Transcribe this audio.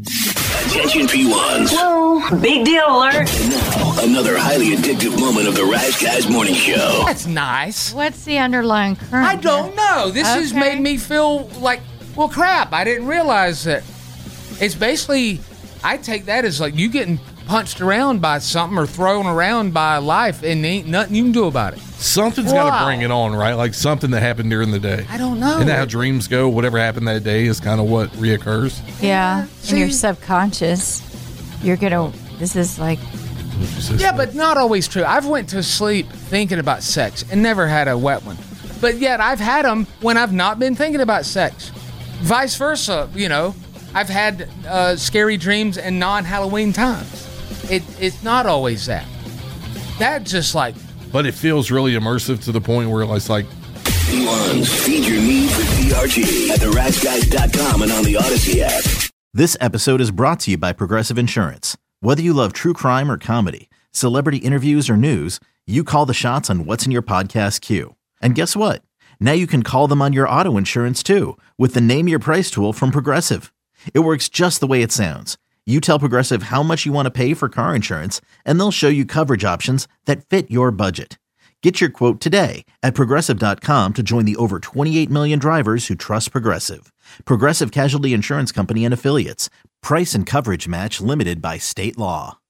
Attention P1s. Whoa, big deal alert. And now, another highly addictive moment of the Rise Guys Morning Show. That's nice. What's the underlying current? I don't know. This has Okay. made me feel like, well, crap. I didn't realize that. It's basically, I take that as like you getting punched around by something or thrown around by life and ain't nothing you can do about it. Something's got to bring it on, right? Like something that happened during the day. I don't know. Isn't that how dreams go? Whatever happened that day is kind of what reoccurs. Yeah. In your See? subconscious, you're going to, this is like, Yeah, but not always true. I've went to sleep thinking about sex and never had a wet one. But yet I've had them when I've not been thinking about sex. Vice versa, you know. I've had scary dreams and non-Halloween times. It's not always that. That just like... But it feels really immersive to the point where it's like... P1s, feed your need for DRG at theriseguys.com and on the Odyssey app. This episode is brought to you by Progressive Insurance. Whether you love true crime or comedy, celebrity interviews or news, you call the shots on what's in your podcast queue. And guess what? Now you can call them on your auto insurance too with the Name Your Price tool from Progressive. It works just the way it sounds. You tell Progressive how much you want to pay for car insurance, and they'll show you coverage options that fit your budget. Get your quote today at Progressive.com to join the over 28 million drivers who trust Progressive. Progressive Casualty Insurance Company and Affiliates. Price and coverage match limited by state law.